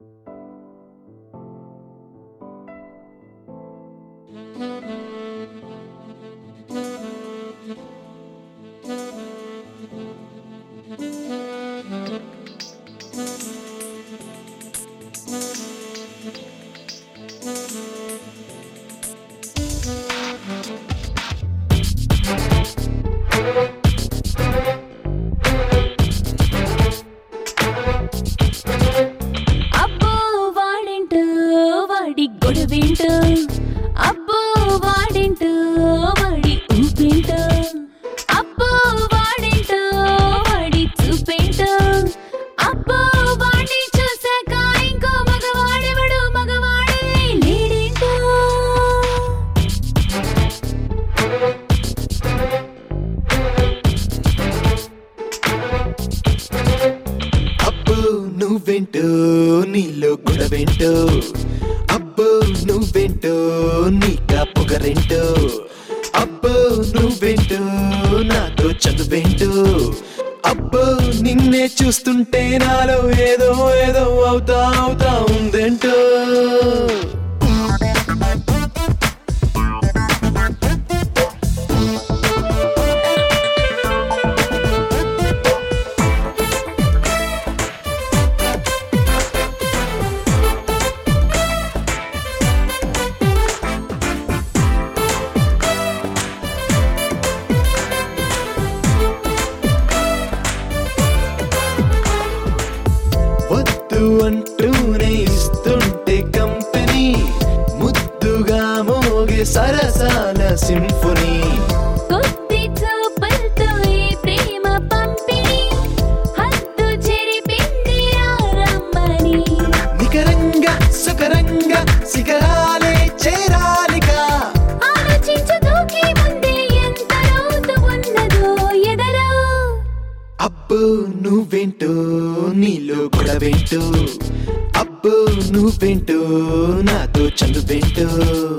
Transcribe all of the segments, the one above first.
అబ్బో వాడేంటో వాడి గొడవేంటో, అబ్బో వాడేంటో వాడి ఊపేంటో, అబ్బో వాడేంటో వాడి చూపేంటో, అబ్బో వాడిని చూసాక ఇంకో మగవాడెవడు మగవాడే లేడేంటో. అబ్బో నువ్వేంటో నీలో గొడవేంటో, అబ్బో నువ్వేంటో నీకా పొగరేంటో, అబ్బో నువ్వేంటో నాతో చదువేంటో, అబ్బో నిన్నే చూస్తుంటే నాలో ఏదో ఏదో అవుతా ఉందేంటో. వద్దు అంటూనే ఇస్తుంటే కంపెనీ, ముద్దుగా మోగే సరసాల సింఫనీ, కొద్ది చూపులతో ఈ ప్రేమ పంపిణీ హద్దు చెరిపింది రమ్మని. నికరంగా సుకరంగా శిఖరాలే చేరాలిగా, ఆలోచించు దూకి ముందే ఎంత లోతు ఉన్నదో ఎదలో. అబ్బో నువ్వేంటో నీలో గొడవేంటో, అబ్బో నువ్వేంటో నాతో చదువేంటో.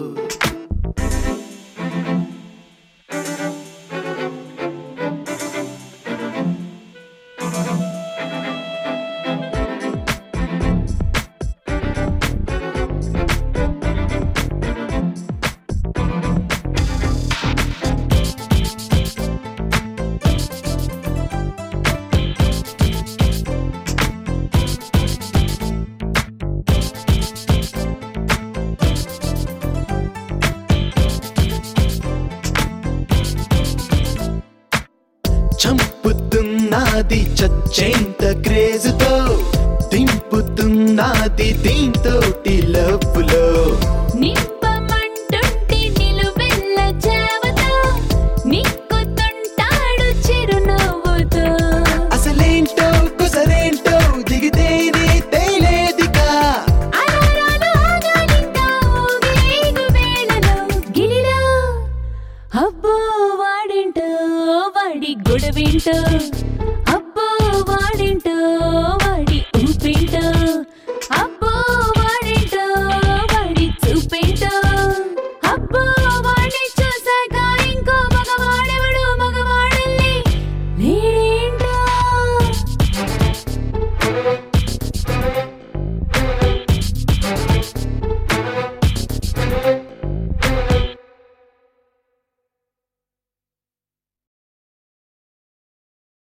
చంపుతున్నది చచ్చేంత క్రేజ్తో, దింపుతున్నది దీంతోటి లవ్లో.